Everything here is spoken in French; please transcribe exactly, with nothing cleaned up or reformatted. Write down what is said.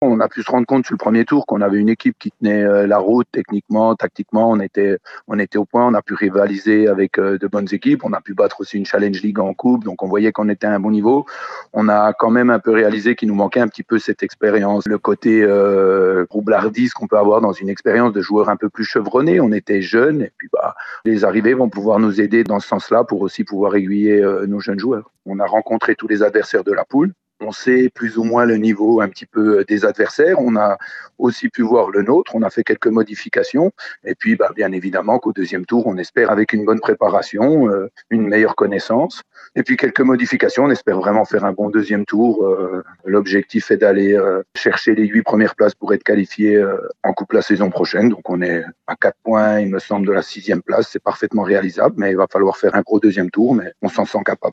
On a pu se rendre compte sur le premier tour qu'on avait une équipe qui tenait euh, la route techniquement, tactiquement. On était, on était au point. On a pu rivaliser avec euh, de bonnes équipes. On a pu battre aussi une Challenge League en coupe. Donc on voyait qu'on était à un bon niveau. On a quand même un peu réalisé qu'il nous manquait un petit peu cette expérience, le côté euh, roublardise qu'on peut avoir dans une expérience de joueur un peu plus chevronné. On était jeunes et puis bah, les arrivées vont pouvoir nous aider dans ce sens-là pour aussi pouvoir aiguiller euh, nos jeunes joueurs. On a rencontré tous les adversaires de la poule. On sait plus ou moins le niveau un petit peu des adversaires. On a aussi pu voir le nôtre. On a fait quelques modifications. Et puis, bah, bien évidemment qu'au deuxième tour, on espère, avec une bonne préparation, euh, une meilleure connaissance. Et puis, quelques modifications. On espère vraiment faire un bon deuxième tour. Euh, l'objectif est d'aller euh, chercher les huit premières places pour être qualifié euh, en coupe la saison prochaine. Donc, on est à quatre points, il me semble, de la sixième place. C'est parfaitement réalisable, mais il va falloir faire un gros deuxième tour. Mais on s'en sent capable.